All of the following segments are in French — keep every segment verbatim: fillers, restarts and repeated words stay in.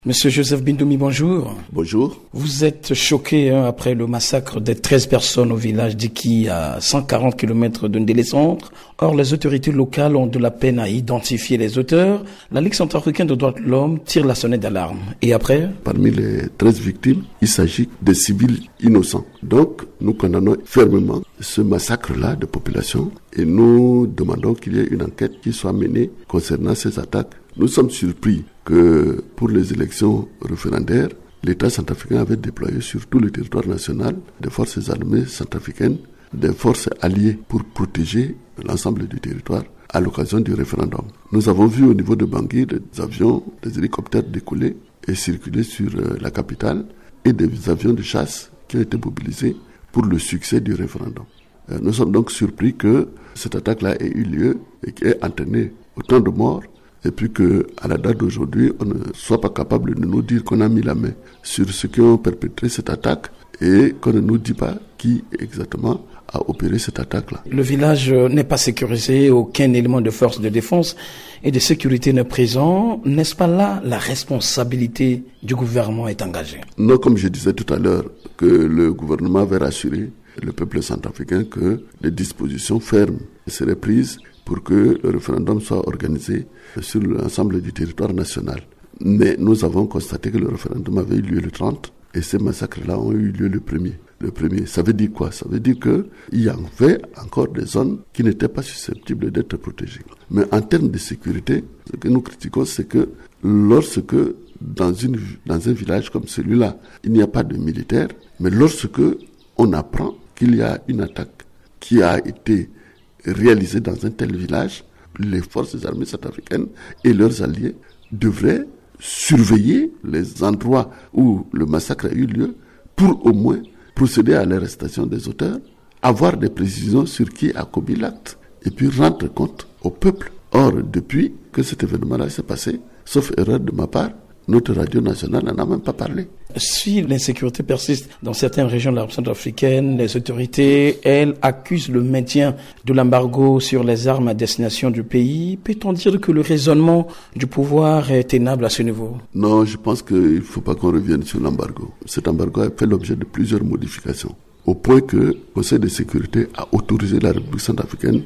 Monsieur Joseph Bindoumi, bonjour. Bonjour. Vous êtes choqué hein, après le massacre des treize personnes au village d'Iki à cent quarante kilomètres de Ndélé-Centre. Or, les autorités locales ont de la peine à identifier les auteurs. La Ligue centrafricaine des droits de l'homme tire la sonnette d'alarme. Et après ? Parmi les treize victimes, il s'agit de civils innocents. Donc, nous condamnons fermement ce massacre-là de population et nous demandons qu'il y ait une enquête qui soit menée concernant ces attaques. Nous sommes surpris que pour les élections référendaires, l'État centrafricain avait déployé sur tout le territoire national des forces armées centrafricaines, des forces alliées pour protéger l'ensemble du territoire à l'occasion du référendum. Nous avons vu au niveau de Bangui des avions, des hélicoptères décoller et circuler sur la capitale et des avions de chasse qui ont été mobilisés pour le succès du référendum. Nous sommes donc surpris que cette attaque-là ait eu lieu et qu'elle ait entraîné autant de morts. Et puis qu'à la date d'aujourd'hui, on ne soit pas capable de nous dire qu'on a mis la main sur ceux qui ont perpétré cette attaque et qu'on ne nous dit pas qui exactement a opéré cette attaque-là. Le village n'est pas sécurisé, aucun élément de force de défense et de sécurité n'est présent. N'est-ce pas là la responsabilité du gouvernement est engagée? Non, comme je disais tout à l'heure, que le gouvernement avait rassuré le peuple centrafricain que les dispositions fermes seraient prises pour que le référendum soit organisé sur l'ensemble du territoire national. Mais nous avons constaté que le référendum avait eu lieu le trente et ces massacres-là ont eu lieu le premier. Le premier, ça veut dire quoi? Ça veut dire qu'il y avait encore des zones qui n'étaient pas susceptibles d'être protégées. Mais en termes de sécurité, ce que nous critiquons, c'est que lorsque dans, une, dans un village comme celui-là, il n'y a pas de militaires, mais lorsque on apprend qu'il y a une attaque qui a été réalisé dans un tel village, les forces armées centrafricaines et leurs alliés devraient surveiller les endroits où le massacre a eu lieu pour au moins procéder à l'arrestation des auteurs, avoir des précisions sur qui a commis l'acte et puis rendre compte au peuple. Or, depuis que cet événement-là s'est passé, sauf erreur de ma part, notre radio nationale n'en a même pas parlé. Si l'insécurité persiste dans certaines régions de la République centrafricaine, les autorités, elles, accusent le maintien de l'embargo sur les armes à destination du pays. Peut-on dire que le raisonnement du pouvoir est tenable à ce niveau? Non, je pense qu'il ne faut pas qu'on revienne sur l'embargo. Cet embargo a fait l'objet de plusieurs modifications, au point que le Conseil de sécurité a autorisé la République centrafricaine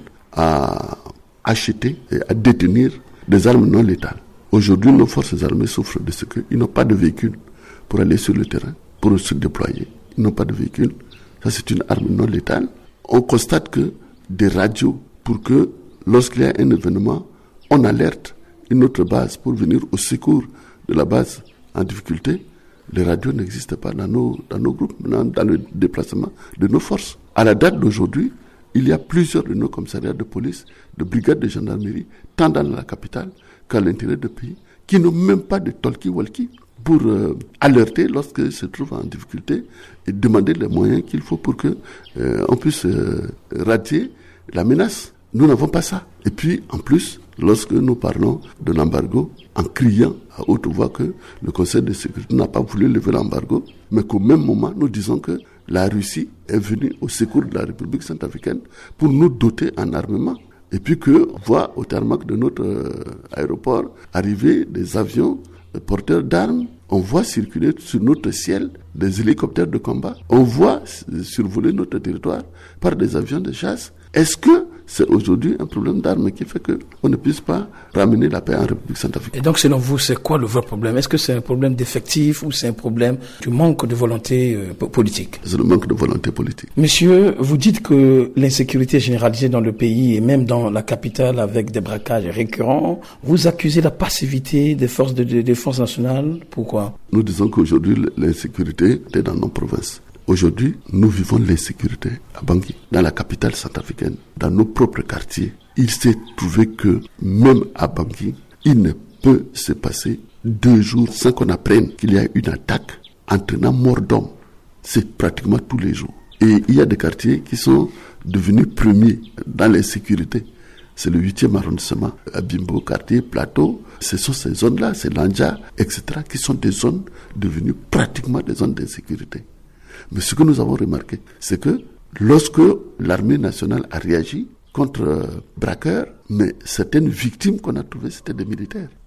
à acheter et à détenir des armes non létales. Aujourd'hui, nos forces armées souffrent de ce qu'ils n'ont pas de véhicule pour aller sur le terrain, pour se déployer. Ils n'ont pas de véhicule. Ça, c'est une arme non létale. On constate que des radios, pour que lorsqu'il y a un événement, on alerte une autre base pour venir au secours de la base en difficulté. Les radios n'existent pas dans nos, dans nos groupes, dans, dans le déplacement de nos forces. À la date d'aujourd'hui, il y a plusieurs de nos commissariats de police, de brigades de gendarmerie, tant dans la capitale qu'à l'intérieur du pays, qui n'ont même pas de talkie-walkie pour euh, alerter lorsqu'ils se trouvent en difficulté et demander les moyens qu'il faut pour que euh, on puisse euh, radier la menace. Nous n'avons pas ça. Et puis, en plus, lorsque nous parlons de l'embargo, en criant à haute voix que le Conseil de sécurité n'a pas voulu lever l'embargo, mais qu'au même moment, nous disons que la Russie est venue au secours de la République centrafricaine pour nous doter en armement. Et puis qu'on voit au tarmac de notre euh, aéroport arriver des avions euh, porteurs d'armes. On voit circuler sur notre ciel des hélicoptères de combat. On voit survoler notre territoire par des avions de chasse. Est-ce que c'est aujourd'hui un problème d'armes qui fait qu'on ne puisse pas ramener la paix en République centrafricaine? Et donc, selon vous, c'est quoi le vrai problème? Est-ce que c'est un problème d'effectif ou c'est un problème du manque de volonté euh, politique? C'est le manque de volonté politique. Monsieur, vous dites que l'insécurité est généralisée dans le pays et même dans la capitale avec des braquages récurrents. Vous accusez la passivité des forces de, de défense nationale. Pourquoi? Nous disons qu'aujourd'hui, l'insécurité est dans nos provinces. Aujourd'hui, nous vivons l'insécurité à Bangui, dans la capitale centrafricaine, dans nos propres quartiers. Il s'est trouvé que même à Bangui, il ne peut se passer deux jours sans qu'on apprenne qu'il y a une attaque entraînant mort d'homme. C'est pratiquement tous les jours. Et il y a des quartiers qui sont devenus premiers dans l'insécurité. C'est le huitième arrondissement, Abimbo, quartier, Plateau. Ce sont ces zones-là, c'est Lanja, et cetera, qui sont des zones devenues pratiquement des zones d'insécurité. Mais ce que nous avons remarqué, c'est que lorsque l'armée nationale a réagi contre euh, braqueurs, mais certaines victimes qu'on a trouvées, c'était des militaires.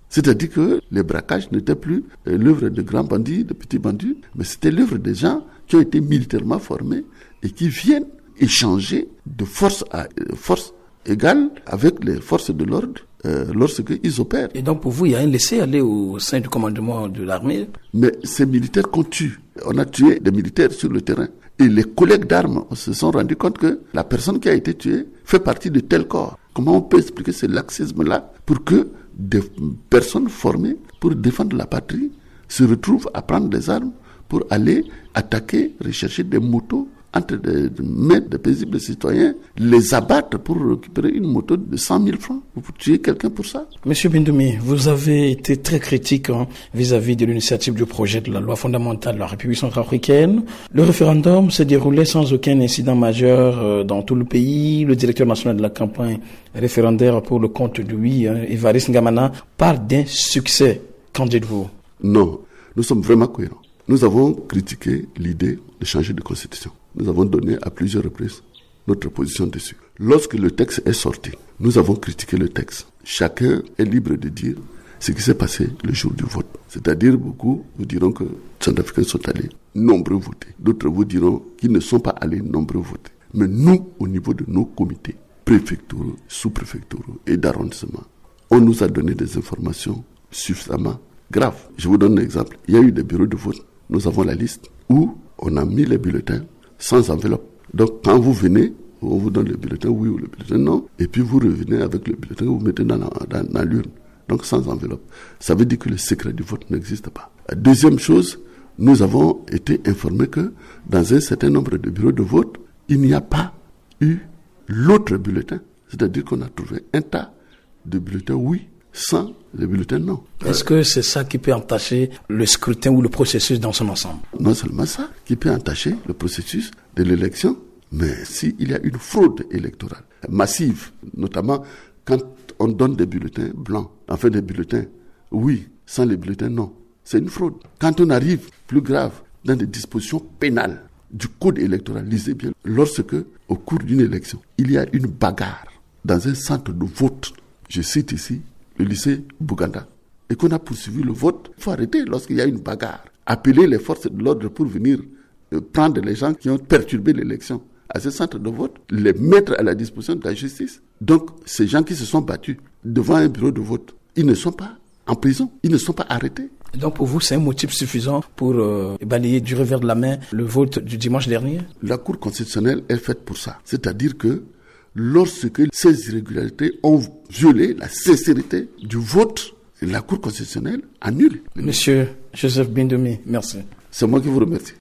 C'est-à-dire que les braquages n'étaient plus l'œuvre de grands bandits, de petits bandits, mais c'était l'œuvre des gens qui ont été militairement formés et qui viennent échanger de force à force égale avec les forces de l'ordre euh, lorsqu'ils opèrent. Et donc pour vous, il y a un laisser-aller au sein du commandement de l'armée? Mais ces militaires qu'on tue, on a tué des militaires sur le terrain. Et les collègues d'armes se sont rendus compte que la personne qui a été tuée fait partie de tel corps. Comment on peut expliquer ce laxisme-là pour que des personnes formées pour défendre la patrie se retrouvent à prendre des armes pour aller attaquer, rechercher des motos entre des mains de paisibles citoyens, les abattre pour récupérer une moto de cent mille francs. Vous tuez quelqu'un pour ça? Monsieur Bindoumi, vous avez été très critique hein, vis-à-vis de l'initiative du projet de la loi fondamentale de la République centrafricaine. Le référendum s'est déroulé sans aucun incident majeur euh, dans tout le pays. Le directeur national de la campagne référendaire pour le compte de lui, hein, Évariste Ngamana, parle d'un succès. Qu'en dites-vous? Non, nous sommes vraiment cohérents. Nous avons critiqué l'idée de changer de constitution. Nous avons donné à plusieurs reprises notre position dessus. Lorsque le texte est sorti, nous avons critiqué le texte. Chacun est libre de dire ce qui s'est passé le jour du vote. C'est-à-dire, beaucoup vous diront que les Centrafricains sont allés nombreux voter. D'autres vous diront qu'ils ne sont pas allés nombreux voter. Mais nous, au niveau de nos comités préfectoraux, sous-préfectoraux et d'arrondissement, on nous a donné des informations suffisamment graves. Je vous donne un exemple. Il y a eu des bureaux de vote. Nous avons la liste où on a mis les bulletins sans enveloppe. Donc, quand vous venez, on vous donne le bulletin oui ou le bulletin non, et puis vous revenez avec le bulletin que vous mettez dans, la, dans, dans l'urne. Donc, sans enveloppe. Ça veut dire que le secret du vote n'existe pas. Deuxième chose, nous avons été informés que dans un certain nombre de bureaux de vote, il n'y a pas eu l'autre bulletin. C'est-à-dire qu'on a trouvé un tas de bulletins oui sans le bulletin non. Est-ce que c'est ça qui peut entacher le scrutin ou le processus dans son ensemble? Non seulement ça, qui peut entacher le processus de l'élection, mais s'il y a une fraude électorale massive, notamment quand on donne des bulletins blancs, enfin des bulletins oui, sans les bulletins non, c'est une fraude. Quand on arrive, plus grave, dans des dispositions pénales du code électoral, lisez bien, lorsque, au cours d'une élection, il y a une bagarre dans un centre de vote, je cite ici, le lycée Bouganda, et qu'on a poursuivi le vote, il faut arrêter lorsqu'il y a une bagarre. Appeler les forces de l'ordre pour venir euh, prendre les gens qui ont perturbé l'élection à ce centre de vote, les mettre à la disposition de la justice. Donc, ces gens qui se sont battus devant un bureau de vote, ils ne sont pas en prison, ils ne sont pas arrêtés. Et donc, pour vous, c'est un motif suffisant pour euh, balayer du revers de la main le vote du dimanche dernier? La Cour constitutionnelle est faite pour ça. C'est-à-dire que lorsque ces irrégularités ont violé la sincérité du vote, la Cour constitutionnelle annule. Monsieur Joseph Bindoumi, merci. C'est moi qui vous remercie.